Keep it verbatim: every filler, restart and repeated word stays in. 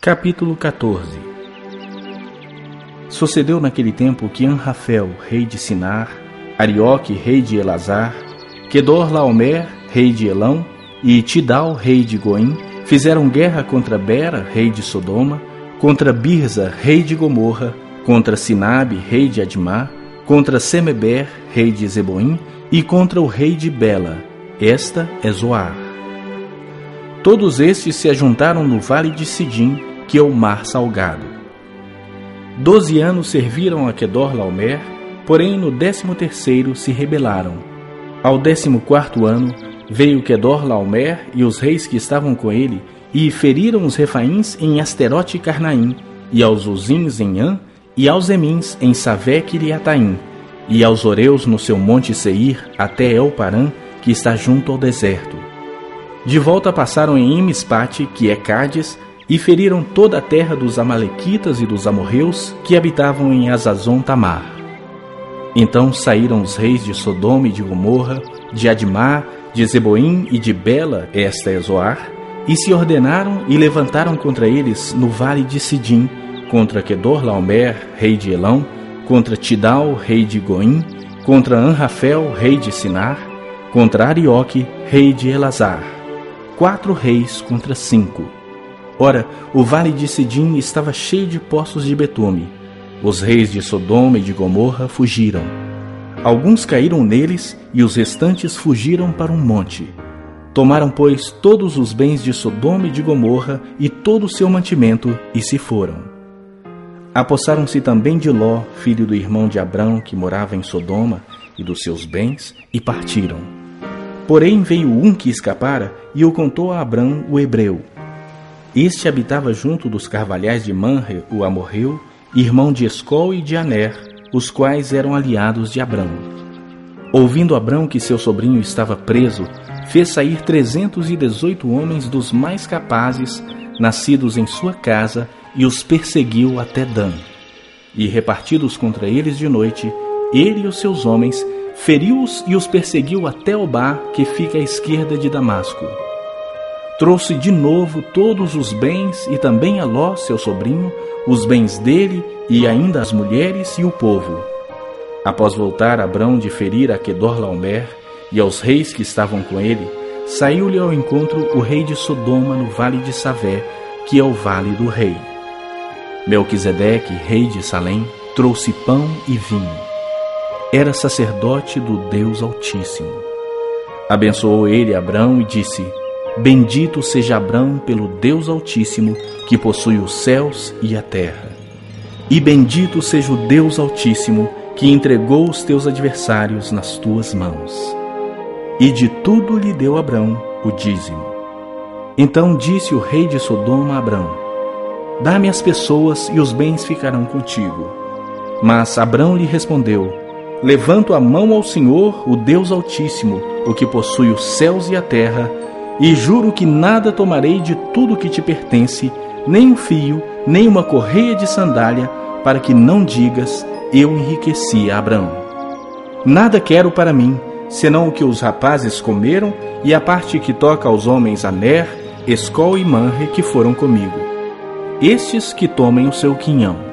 Capítulo quatorze. Sucedeu naquele tempo que Anrafel, rei de Sinar, Arioque, rei de Elazar, Quedorlaomer, rei de Elão, e Tidal, rei de Goim, fizeram guerra contra Bera, rei de Sodoma, contra Birza, rei de Gomorra, contra Sinabe, rei de Admá, contra Semeber, rei de Zeboim, e contra o rei de Bela. Esta é Zoar. Todos estes se ajuntaram no vale de Sidim, que é o mar salgado. Doze anos serviram a Quedorlaomer, porém no décimo terceiro se rebelaram. Ao décimo quarto ano veio Quedorlaomer e os reis que estavam com ele, e feriram os Refaíns em Asterote e Carnaim, e aos Uzins em An, e aos Emins em Savé-Quiriataim, e aos Oreus no seu monte Seir, até El-Parã, que está junto ao deserto. De volta passaram em Emispate, que é Cádiz, e feriram toda a terra dos Amalequitas e dos amorreus que habitavam em Azazon-Tamar. Então saíram os reis de Sodoma e de Gomorra, de Admá, de Zeboim e de Bela, esta é Zoar, e se ordenaram e levantaram contra eles no vale de Sidim, contra Quedorlaomer, rei de Elão, contra Tidal, rei de Goim, contra Anrafel, rei de Sinar, contra Arioque, rei de Elazar. Quatro reis contra cinco. Ora, o vale de Sidim estava cheio de poços de betume. Os reis de Sodoma e de Gomorra fugiram. Alguns caíram neles e os restantes fugiram para um monte. Tomaram, pois, todos os bens de Sodoma e de Gomorra e todo o seu mantimento e se foram. Apossaram-se também de Ló, filho do irmão de Abrão, que morava em Sodoma, e dos seus bens, e partiram. Porém veio um que escapara e o contou a Abrão, o hebreu. Este habitava junto dos carvalhais de Manre, o amorreu, irmão de Escol e de Aner, os quais eram aliados de Abrão. Ouvindo Abrão que seu sobrinho estava preso, fez sair trezentos e dezoito homens dos mais capazes, nascidos em sua casa, e os perseguiu até Dan. E repartidos contra eles de noite, ele e os seus homens, feriu-os e os perseguiu até Obá, que fica à esquerda de Damasco. Trouxe de novo todos os bens e também a Ló, seu sobrinho, os bens dele e ainda as mulheres e o povo. Após voltar Abrão de ferir a Quedorlaomer e aos reis que estavam com ele, saiu-lhe ao encontro o rei de Sodoma no vale de Savé, que é o vale do rei. Melquisedeque, rei de Salém, trouxe pão e vinho. Era sacerdote do Deus Altíssimo. Abençoou ele Abrão e disse: Bendito seja Abrão pelo Deus Altíssimo, que possui os céus e a terra. E bendito seja o Deus Altíssimo, que entregou os teus adversários nas tuas mãos. E de tudo lhe deu Abrão o dízimo. Então disse o rei de Sodoma a Abrão: Dá-me as pessoas e os bens ficarão contigo. Mas Abrão lhe respondeu: Levanto a mão ao Senhor, o Deus Altíssimo, o que possui os céus e a terra, e juro que nada tomarei de tudo que te pertence, nem um fio, nem uma correia de sandália, para que não digas: eu enriqueci a Abrão. Nada quero para mim, senão o que os rapazes comeram e a parte que toca aos homens Aner, Escol e Manre que foram comigo. Estes que tomem o seu quinhão.